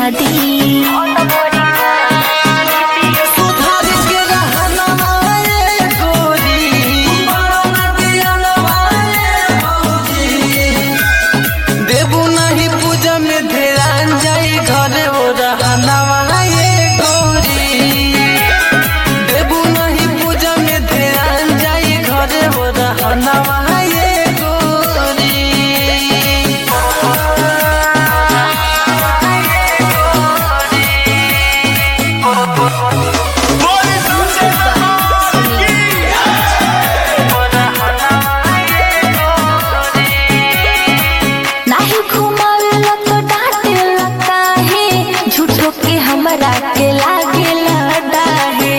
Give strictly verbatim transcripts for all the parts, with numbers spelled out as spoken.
पिया दी हमरा के लागे लड़ाहे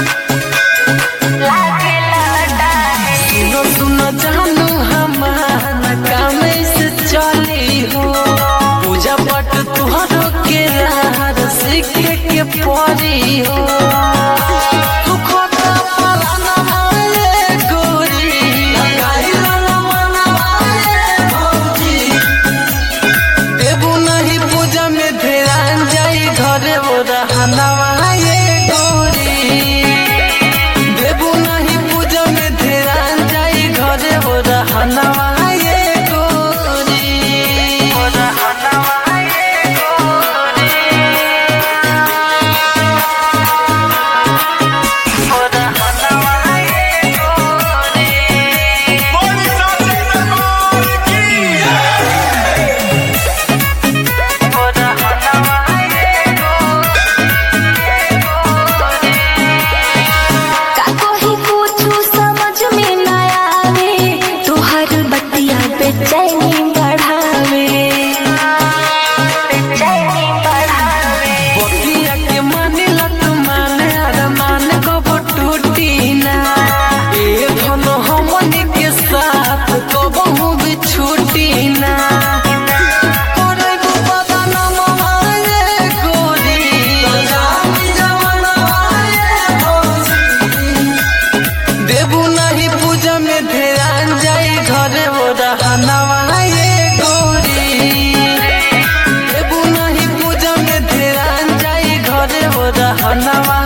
लागे लड़ाहे सुनो सुनो जानू हमार काम से चली हो पूजा पाठ तुहरो के यार सीख के पड़ी हो तू खोटा पलाना मारे गोरी लगाई वाला मनाए भौजी देबू नहीं पूजा में ध्यान जाई घरे वो रहनवा ये गोरी देबू नहीं पूजा में ध्यान जाई घरे वो रहनवा ये गोरी वो रहनवा ये गोरी वो रहनवा ये गोरी बोली साथे दरबार की वो रहनवा बेचैनी बढ़ावे बेचैनी बढ़ावे बतिया के माने लत माने अरमान कबो टूटी ना ए धनो हमनी के साथ कबहू भी छूटी ना करे गो बदना मारे गोरी जानी जवाना आए भौजी देबू नहीं पूजा में ध्यान जाई घरे वो रहनवा ये गोरी देबू नहीं पूजा में ध्यान जाई घरे वो रहनवा।